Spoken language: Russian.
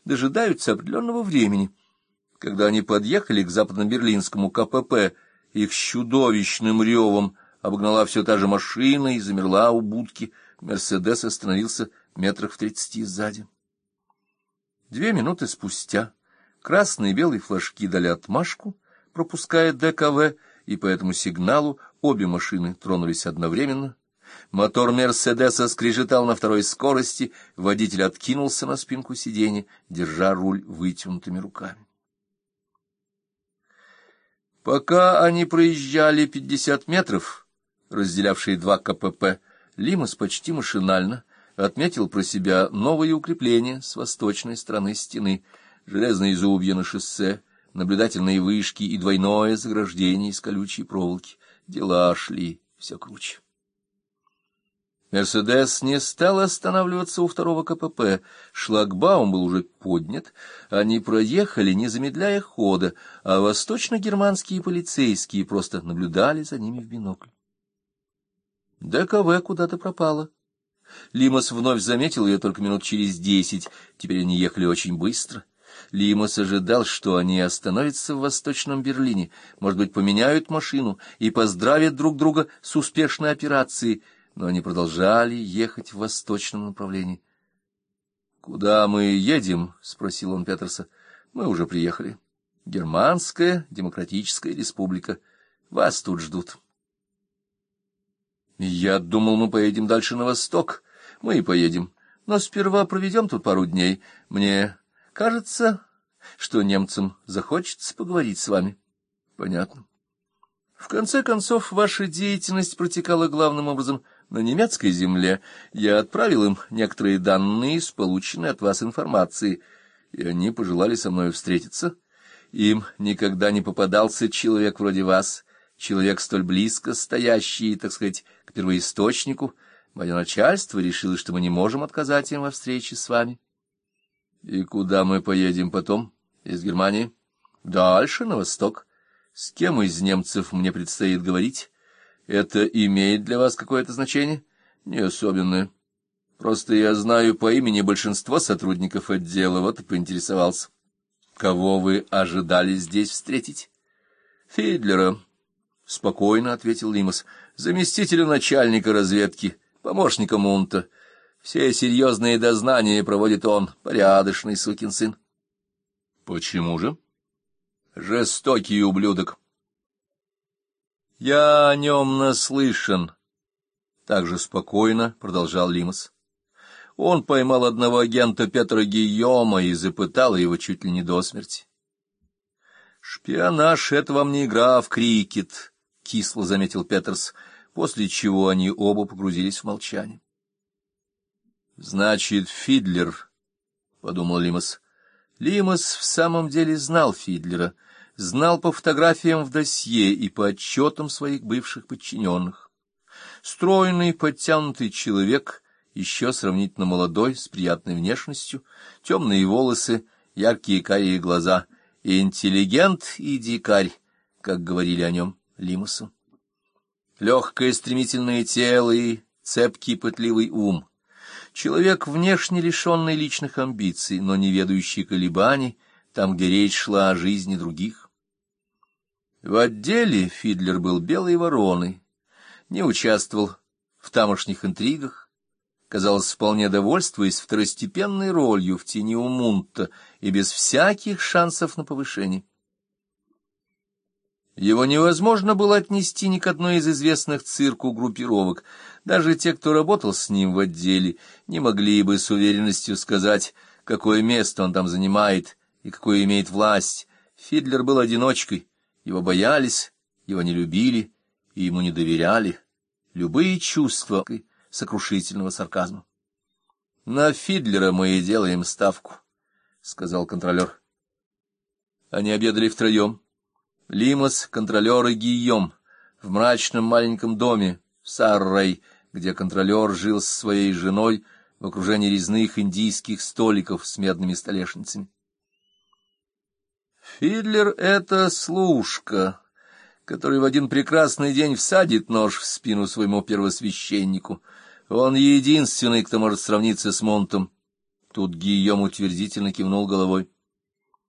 дожидаются определенного времени. Когда они подъехали к западно-берлинскому КПП, их с чудовищным ревом обогнала все та же машина и замерла у будки. «Мерседес» остановился метрах в 30 сзади. 2 минуты спустя красные и белые флажки дали отмашку, пропуская ДКВ, и по этому сигналу обе машины тронулись одновременно. Мотор «Мерседеса» скрежетал на второй скорости, водитель откинулся на спинку сиденья, держа руль вытянутыми руками. Пока они проезжали 50 метров, разделявшие 2 КПП, Лимас почти машинально отметил про себя новые укрепления с восточной стороны стены, железные зубья на шоссе, наблюдательные вышки и двойное заграждение из колючей проволоки. Дела шли все круче. «Мерседес» не стал останавливаться у второго КПП. Шлагбаум был уже поднят. Они проехали, не замедляя хода, а восточно-германские полицейские просто наблюдали за ними в бинокль. ДКВ куда-то пропала. Лимас вновь заметил ее только минут через 10. Теперь они ехали очень быстро. Лимас ожидал, что они остановятся в Восточном Берлине, может быть, поменяют машину и поздравят друг друга с успешной операцией, но они продолжали ехать в восточном направлении. — Куда мы едем? — спросил он Петерса. — Мы уже приехали. Германская Демократическая Республика. Вас тут ждут. — Я думал, мы поедем дальше на восток. Мы и поедем. Но сперва проведем тут пару дней. Мне кажется, что немцам захочется поговорить с вами. — Понятно. В конце концов, ваша деятельность протекала главным образом на немецкой земле. Я отправил им некоторые данные с полученной от вас информации, и они пожелали со мной встретиться. Им никогда не попадался человек вроде вас, человек столь близко стоящий, так сказать, к первоисточнику. Мое начальство решило, что мы не можем отказать им во встрече с вами. И куда мы поедем потом? Из Германии? Дальше, на восток. С кем из немцев мне предстоит говорить? Это имеет для вас какое-то значение? Не особенное. Просто я знаю по имени большинство сотрудников отдела, вот и поинтересовался. Кого вы ожидали здесь встретить? Фидлера, — спокойно ответил Лимас, — заместителя начальника разведки, помощника Мунта. Все серьезные дознания проводит он, порядочный сукин сын. Почему же? Жестокий ублюдок. Я о нем наслышан, — также спокойно продолжал Лимас. Он поймал одного агента Петра Гийома и запытал его чуть ли не до смерти. Шпионаж — это вам не игра в крикет, — кисло заметил Петерс, после чего они оба погрузились в молчание. Значит, Фидлер, — подумал Лимас. Лимас в самом деле знал Фидлера, знал по фотографиям в досье и по отчетам своих бывших подчиненных. Стройный, подтянутый человек, еще сравнительно молодой, с приятной внешностью, темные волосы, яркие карие глаза, интеллигент и дикарь, как говорили о нем Лимасу. Легкое стремительное тело и цепкий пытливый ум. Человек, внешне лишенный личных амбиций, но не ведающий колебаний, там, где речь шла о жизни других. В отделе Фидлер был белой вороной, не участвовал в тамошних интригах, казалось, вполне довольствуясь второстепенной ролью в тени у Мунта и без всяких шансов на повышение. Его невозможно было отнести ни к одной из известных цирку группировок. Даже те, кто работал с ним в отделе, не могли бы с уверенностью сказать, какое место он там занимает и какую имеет власть. Фидлер был одиночкой, его боялись, его не любили и ему не доверяли. Любые чувства сокрушительного сарказма. — На Фидлера мы и делаем ставку, — сказал контролер. Они обедали втроем. Лимас, контролер и Гийом в мрачном маленьком доме в Саррей, где контролер жил со своей женой в окружении резных индийских столиков с медными столешницами. Фидлер — это служка, который в один прекрасный день всадит нож в спину своему первосвященнику. Он единственный, кто может сравниться с Монтом. Тут Гийом утвердительно кивнул головой.